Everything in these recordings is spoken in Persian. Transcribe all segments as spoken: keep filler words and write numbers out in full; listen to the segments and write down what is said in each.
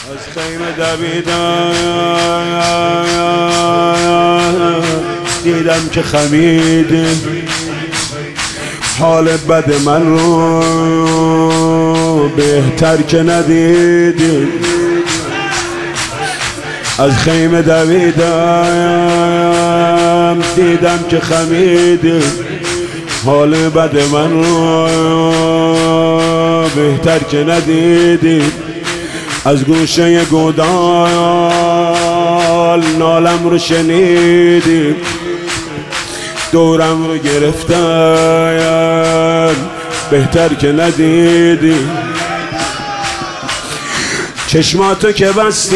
از خیمه دویدم دیدم که خمیده حال بد من رو بهتر که ندیدی. از خیمه دویدم دیدم که خمیده حال بد من رو بهتر که ندیدی. از گوشه گودال نالم رو شنیدی دورم رو گرفتن بهتر که ندیدی. چشماتو که بستی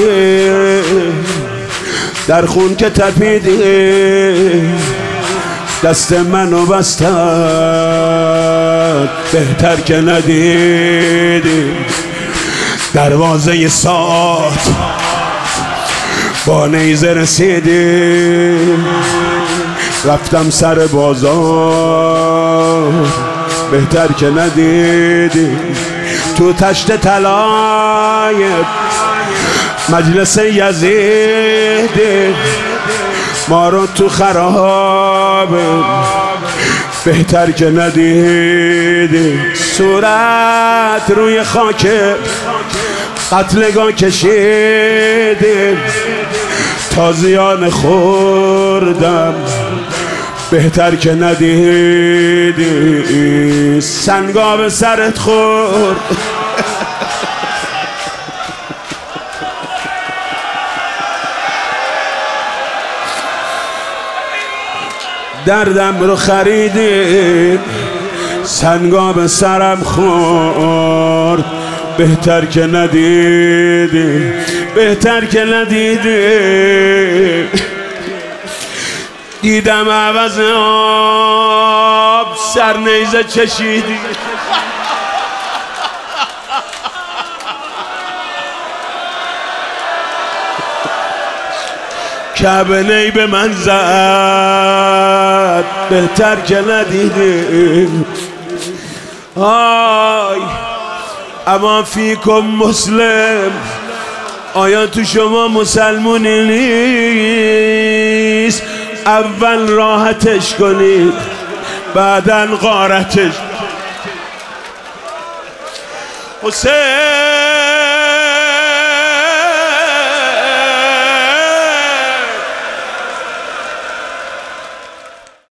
در خون که تپیدی دست منو بستن بهتر که ندیدی. دروازه ساعت با نیزه رسیدی رفتم سر بازار بهتر که ندیدی. تو تشت طلای مجلس یزیدی ما رو تو خراب بهتر که ندیدی. صورت روی خاک قتلگاه کشیدی تازیان خوردم بهتر که ندیدی. سنگا به سرت خورد دردم رو خریدی سنگا به سرم خورد بهتر که ندیدی بهتر که ندیدی. دیدم عوض آب سر نیزه چشیدی کعبه نی به من زد بهتر که ندیدی. آی اما فیکم مسلم آیا تو شما مسلمونی نیست؟ اول راحتش کنید بعدن غارتش. حسین